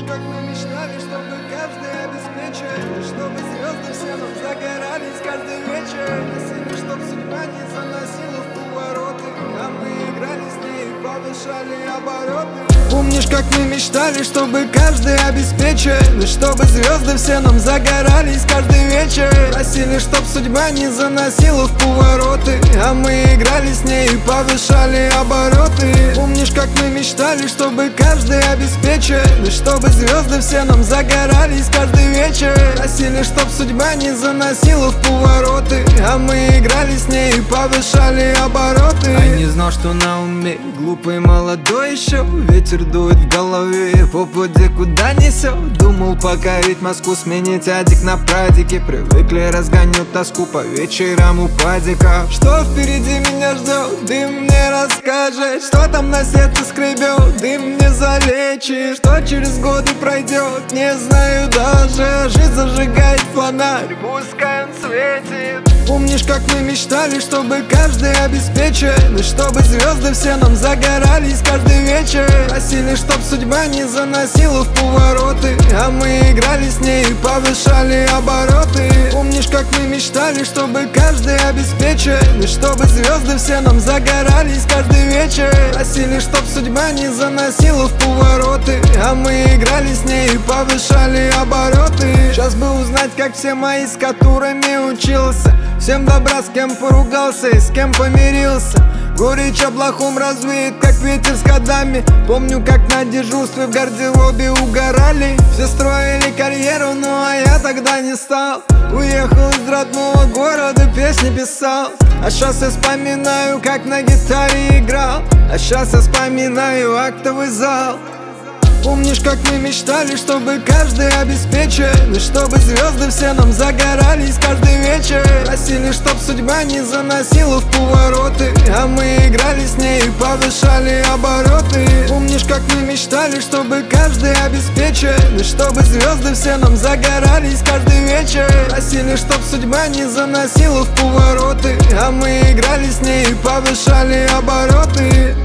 как мы мечтали, чтобы каждый обеспечил, чтобы звезды все нам загорались каждый вечер. Просили, чтоб судьба не заносила в повороты, а мы играли с ней и повышали обороты. Помнишь, как мы мечтали, чтобы каждый обеспечил, и чтобы звезды все нам загорались каждый вечер. Просили, чтоб судьба не заносила в повороты, а мы играли с ней и повышали обороты. Помнишь, как мы мечтали, чтобы каждый обеспечил, и чтобы звезды все нам загорались каждый вечер. Просили, чтоб судьба не заносила в повороты, а мы играли с ней и повышали обороты. А не знал, что на уме, глупый молодой еще. Ветер дует в голове, по пути куда несет. Думал покорить Москву, сменить адик на прадике. Привыкли, разгоню тоску по вечерам у падика. Что впереди меня ждет, ты мне расскажешь. Что там на сердце скребет, ты мне залечишь. Что через годы пройдет, не знаю даже. Жизнь зажигает фонарь, пускай он светит. Помнишь, как мы мечтали, чтобы каждый обеспечил, и чтобы звезды все нам загорались каждый вечер. Просили, чтоб судьба не заносила в повороты, а мы играли с ней и повышали обороты. Помнишь, как мы мечтали, чтобы каждый обеспечил, и чтобы звезды все нам загорались каждый вечер. Просили, чтоб судьба не заносила в повороты, а мы играли с ней и повышали обороты. Сейчас бы узнать, как все мои, с которыми учился. Всем добра, с кем поругался и с кем помирился. Горечь облаком развеет, как ветер с годами. Помню, как на дежурстве в гардеробе угорали. Все строили карьеру, ну а я тогда не стал. Уехал из родного города, песни писал. А сейчас я вспоминаю, как на гитаре играл. А сейчас я вспоминаю актовый зал. Помнишь, как мы мечтали, чтобы каждый обеспечил, и чтобы звезды все нам загорались каждый вечер. Просили, чтоб судьба не заносила в повороты, а мы играли с ней и повышали обороты. Помнишь, как мы мечтали, чтобы каждый обеспечил, и чтобы звезды все нам загорались каждый вечер. Просили, чтоб судьба не заносила в повороты, а мы играли с ней и повышали обороты.